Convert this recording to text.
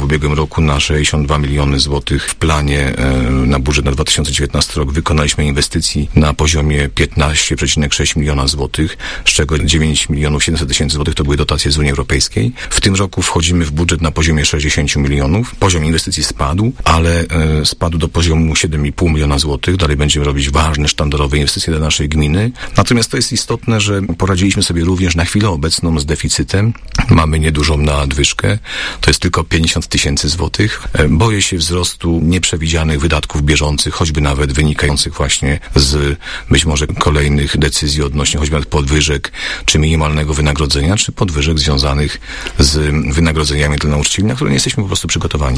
ubiegłym roku na 62 miliony złotych w planie na budżet na 2019 rok wykonaliśmy inwestycji na poziomie 15,6 miliona złotych, z czego 9 milionów 700 tysięcy złotych to były dotacje z Unii Europejskiej. W tym roku wchodzimy w budżet na poziomie 60 milionów. Poziom inwestycji spadł, ale spadł do poziomu 7,5 miliona złotych. Dalej będziemy robić ważne, sztandarowe inwestycje dla naszej gminy. Natomiast to jest istotne, że poradziliśmy sobie również na chwilę obecną z deficytem. Mamy niedużą nadwyżkę. To jest tylko 50 tysięcy złotych. Boję się wzrostu nieprzewidzianych wydatków bieżących, choćby nawet wynikających właśnie z być może kolejnych decyzji odnośnie choćby podwyżek, czy minimalnego wynagrodzenia, czy podwyżek związanych z wynagrodzeniami dla nauczycieli, na które nie jesteśmy po prostu przygotowani.